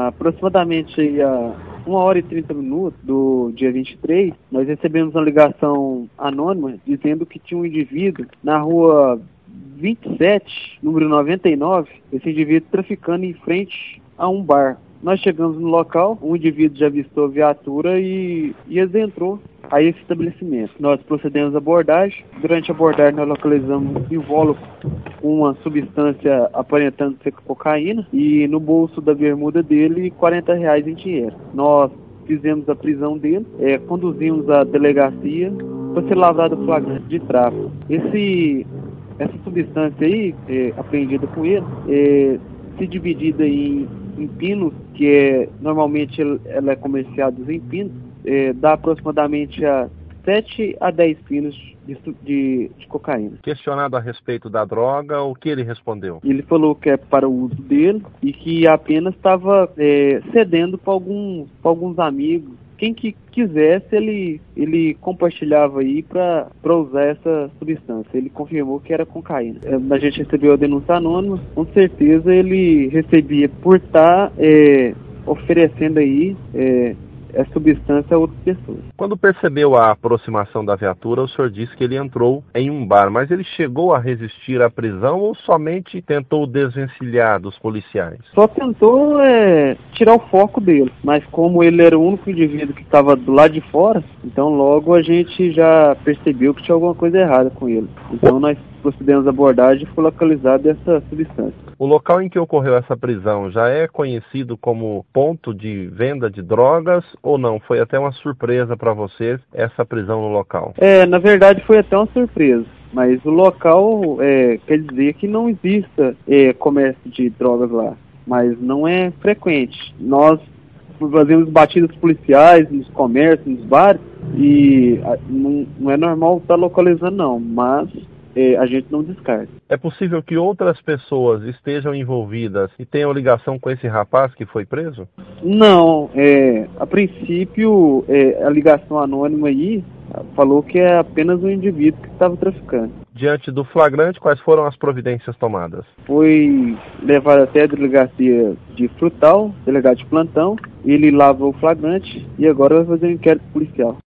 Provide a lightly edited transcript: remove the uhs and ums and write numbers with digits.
Aproximadamente aí a 1h30 do dia 23, nós recebemos uma ligação anônima dizendo que tinha um indivíduo na rua 27, número 99, esse indivíduo traficando em frente a um bar. Nós chegamos no local, um indivíduo já avistou a viatura e adentrou a esse estabelecimento. Nós procedemos à abordagem. Durante a abordagem, nós localizamos um invólucro com uma substância aparentando ser cocaína e no bolso da bermuda dele R$40 em dinheiro. Nós fizemos a prisão dele, conduzimos à delegacia para ser lavrado o flagrante de tráfico. Essa substância aí, apreendida com ele, se dividida em pinos, que normalmente ela é comerciada em pinos, dá aproximadamente a 7 a 10 pinos de cocaína. Questionado a respeito da droga, o que ele respondeu? Ele falou que é para o uso dele e que apenas estava cedendo para alguns amigos. Quem que quisesse, ele compartilhava aí para usar essa substância. Ele confirmou que era cocaína. A gente recebeu a denúncia anônima, com certeza ele recebia por estar oferecendo aí essa substância a outras pessoas. Quando percebeu a aproximação da viatura, o senhor disse que ele entrou em um bar, mas ele chegou a resistir à prisão ou somente tentou desvencilhar dos policiais? Só tentou tirar o foco dele, mas como ele era o único indivíduo que estava do lado de fora, então logo a gente já percebeu que tinha alguma coisa errada com ele. Então nós procedemos à abordagem e foi localizada essa substância. O local em que ocorreu essa prisão já é conhecido como ponto de venda de drogas ou não? Foi até uma surpresa para vocês essa prisão no local? Na verdade foi até uma surpresa, mas o local quer dizer que não exista comércio de drogas lá, mas não é frequente. Nós fazemos batidas policiais nos comércios, nos bares, e não é normal estar localizando não, mas a gente não descarta. É possível que outras pessoas estejam envolvidas e tenham ligação com esse rapaz que foi preso? Não, a princípio a ligação anônima aí falou que é apenas um indivíduo que estava traficando. Diante do flagrante, quais foram as providências tomadas? Foi levado até a delegacia de Frutal, delegado de plantão, ele lavrou o flagrante e agora vai fazer um inquérito policial.